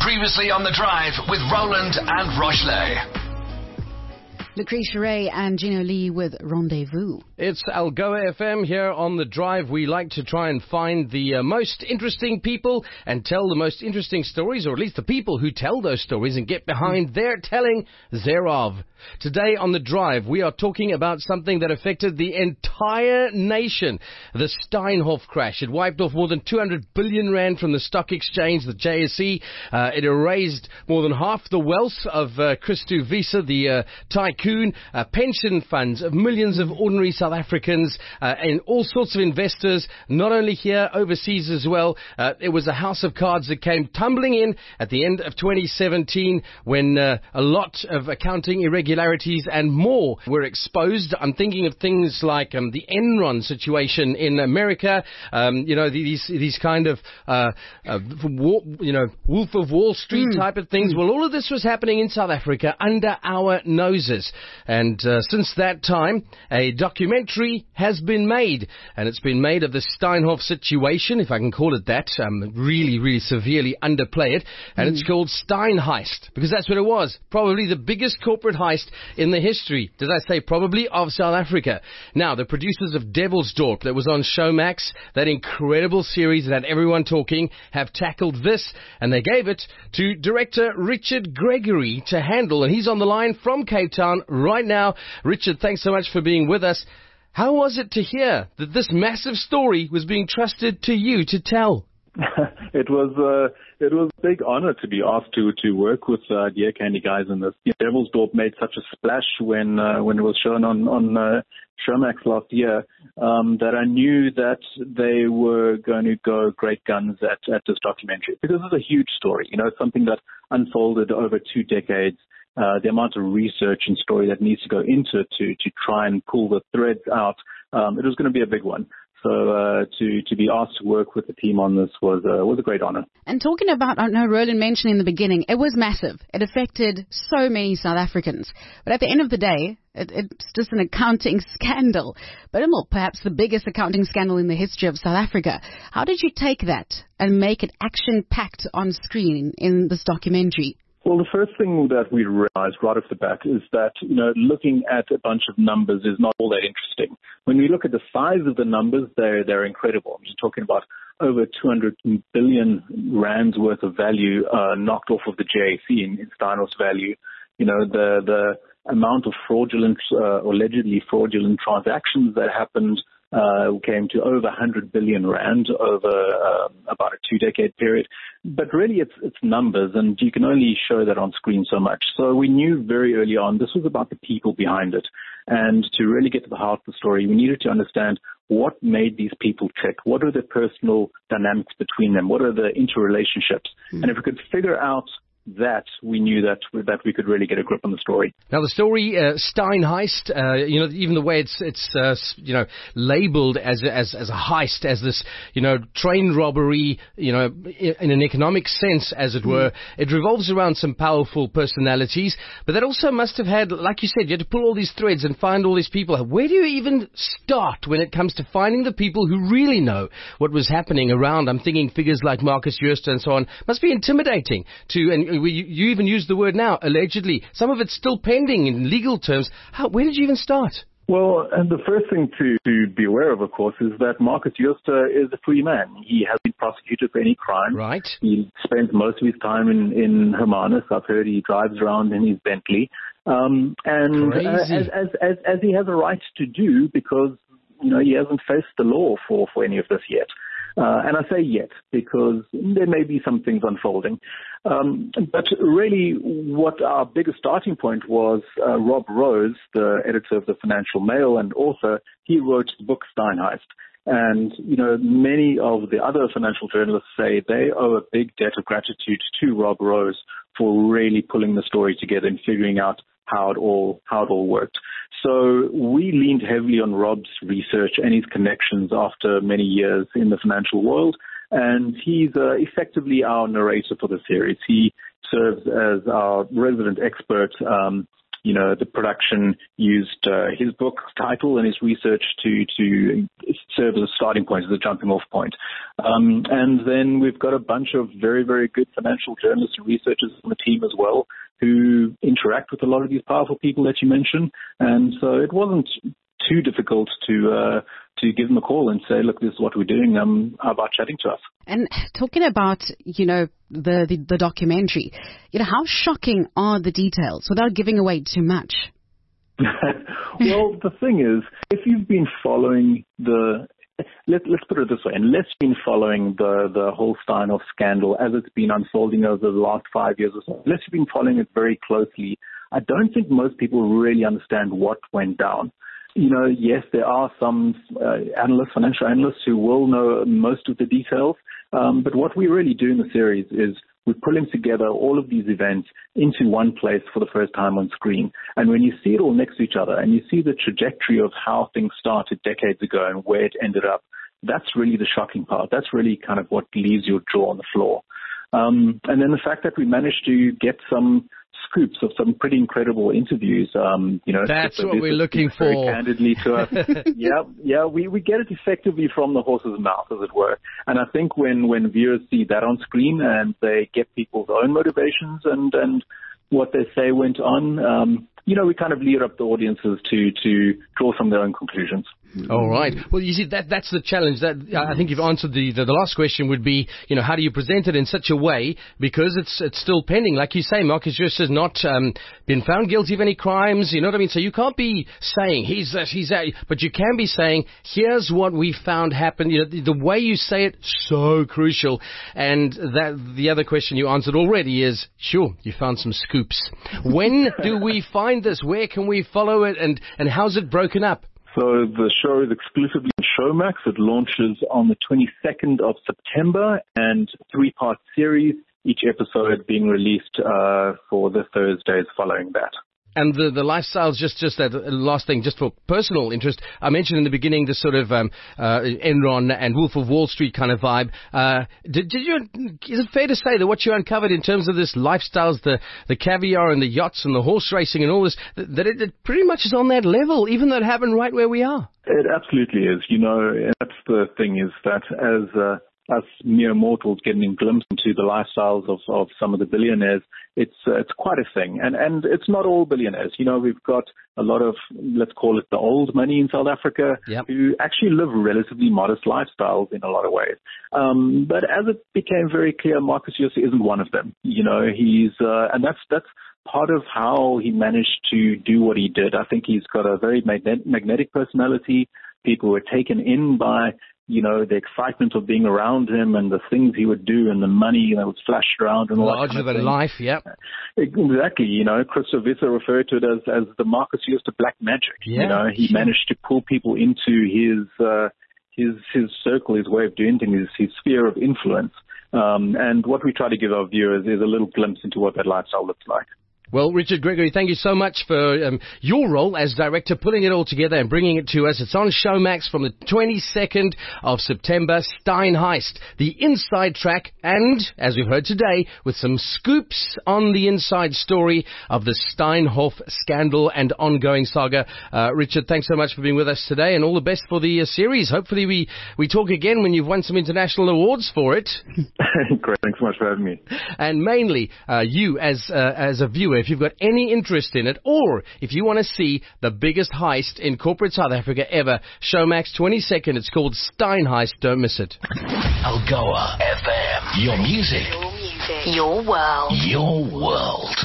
Previously on The Drive with Roland and Rochley. Lucretia Ray and Gino Lee with Rendezvous. It's Algoa FM here on The Drive. We like to try and find the most interesting people and tell the most interesting stories, or at least the people who tell those stories, and get behind their telling thereof. Today on The Drive, we are talking about something that affected the entire nation. The Steinhoff crash. It wiped off more than 200 billion rand from the stock exchange, the JSE. It erased more than half the wealth of Christo Wiese, the tycoon. Pension funds of millions of ordinary South Africans and all sorts of investors, not only here, overseas as well. It was a house of cards that came tumbling in at the end of 2017 when a lot of accounting irregularities and more were exposed. I'm thinking of things like the Enron situation in America, these kind of, Wolf of Wall Street type of things. Well, all of this was happening in South Africa under our noses. And since that time, a documentary has been made. And it's been made of the Steinhoff situation, if I can call it that. Really, really severely underplay it. And it's called Steinheist, because that's what it was. Probably the biggest corporate heist in the history, did I say probably, of South Africa. Now, the producers of Devilsdorp, that was on Showmax, that incredible series that had everyone talking, have tackled this. And they gave it to director Richard Gregory to handle. And he's on the line from Cape Town right now. Richard, thanks so much for being with us. How was it to hear that this massive story was being trusted to you to tell? It was a big honor to be asked to work with Dear Candy guys in this. Devilsdorp made such a splash when it was shown on Showmax last year that I knew that they were going to go great guns at this documentary, because it's a huge story. It's something that unfolded over 2 decades. The amount of research and story that needs to go into it to try and pull the threads out, it was going to be a big one. So to be asked to work with the team on this was a great honor. And talking about, I know Roland mentioned in the beginning, it was massive. It affected so many South Africans. But at the end of the day, it's just an accounting scandal. But perhaps the biggest accounting scandal in the history of South Africa. How did you take that and make it action-packed on screen in this documentary? Well, the first thing that we realized right off the bat is that, looking at a bunch of numbers is not all that interesting. When we look at the size of the numbers, they're incredible. I'm just talking about over 200 billion rands worth of value knocked off of the JSE in Steinhoff's value. The amount of fraudulent, allegedly fraudulent transactions that happened came to over 100 billion rand over about a 2-decade period. But really it's numbers, and you can only show that on screen so much. So we knew very early on this was about the people behind it. And to really get to the heart of the story, we needed to understand what made these people tick. What are the personal dynamics between them? What are the interrelationships? And if we could figure out that, we knew that we could really get a grip on the story. Now, the story, Steinheist, even the way it's labeled as a heist, as this, train robbery, in an economic sense, as it were, it revolves around some powerful personalities, but that also must have had, like you said, you had to pull all these threads and find all these people. Where do you even start when it comes to finding the people who really know what was happening around? I'm thinking figures like Marcus Jooste and so on. Must be intimidating and you even used the word now, allegedly. Some of it's still pending in legal terms. Where did you even start? Well, and the first thing to be aware of course, is that Marcus Jooste is a free man. He hasn't been prosecuted for any crime. Right. He spends most of his time in Hermanus. I've heard he drives around in his Bentley. And as he has a right to do, because he hasn't faced the law for any of this yet. And I say yet because there may be some things unfolding. But really what our biggest starting point was, Rob Rose, the editor of the Financial Mail and author, he wrote the book Steinheist. And, many of the other financial journalists say they owe a big debt of gratitude to Rob Rose for really pulling the story together and figuring out how it all worked. So we leaned heavily on Rob's research and his connections after many years in the financial world, and he's effectively our narrator for the series. He serves as our resident expert the production used his book title and his research to serve as a starting point, as a jumping off point. And then we've got a bunch of very, very good financial journalists and researchers on the team as well who interact with a lot of these powerful people that you mentioned. And so it wasn't too difficult to give them a call and say, look, this is what we're doing. How about chatting to us? And talking about, the documentary, how shocking are the details without giving away too much? Well, the thing is, if you've been following let's put it this way, unless you've been following the whole Steinhoff scandal as it's been unfolding over the last 5 years or so, unless you've been following it very closely, I don't think most people really understand what went down. Yes, there are some financial analysts who will know most of the details, but what we really do in the series is we're pulling together all of these events into one place for the first time on screen. And when you see it all next to each other and you see the trajectory of how things started decades ago and where it ended up, that's really the shocking part. That's really kind of what leaves your jaw on the floor. And then the fact that we managed to get some scoops of some pretty incredible interviews. That's what we're looking for. Very candidly to us. We get it effectively from the horse's mouth, as it were. And I think when viewers see that on screen and they get people's own motivations and what they say went on, we kind of lead up the audiences to draw some of their own conclusions. All right. Well, you see, that's the challenge. That I think you've answered the last question would be, how do you present it in such a way, because it's still pending. Like you say, Marcus Jooste has not been found guilty of any crimes. You know what I mean? So you can't be saying he's that, but you can be saying, here's what we found happened. The way you say it, so crucial. And that the other question you answered already is, sure, you found some scoops. When do we find this? Where can we follow it? And how's it broken up? So the show is exclusively on Showmax. It launches on the 22nd of September, and 3-part series, each episode being released for the Thursdays following that. And the lifestyles, just that last thing, just for personal interest, I mentioned in the beginning the sort of Enron and Wolf of Wall Street kind of vibe. Is it fair to say that what you uncovered in terms of this lifestyles, the caviar and the yachts and the horse racing and all this, that it pretty much is on that level, even though it happened right where we are? It absolutely is. That's the thing, is that as us mere mortals getting a glimpse into the lifestyles of some of the billionaires, it's quite a thing. And it's not all billionaires. We've got a lot of, let's call it the old money in South Africa, who actually live relatively modest lifestyles in a lot of ways. But as it became very clear, Marcus Jooste isn't one of them. He's and that's part of how he managed to do what he did. I think he's got a very magnetic personality. People were taken in by the excitement of being around him and the things he would do and the money that was flashed around and all that kind of thing. Larger than life, yep. Exactly. Christopher Witzer referred to it as the Marcus Jooste black magic. Yeah. He managed to pull people into his circle, his way of doing things, his sphere of influence. And what we try to give our viewers is a little glimpse into what that lifestyle looks like. Well, Richard Gregory, thank you so much for your role as director, pulling it all together and bringing it to us. It's on Showmax from the 22nd of September, Stein Heist, the inside track, and, as we've heard today, with some scoops on the inside story of the Steinhoff scandal and ongoing saga. Richard, thanks so much for being with us today, and all the best for the series. Hopefully we talk again when you've won some international awards for it. Great, thanks so much for having me. And mainly, you as a viewer, if you've got any interest in it, or if you want to see the biggest heist in corporate South Africa ever, Showmax 22nd, it's called Stein Heist. Don't miss it. Algoa FM. Your music. Your world. Your world.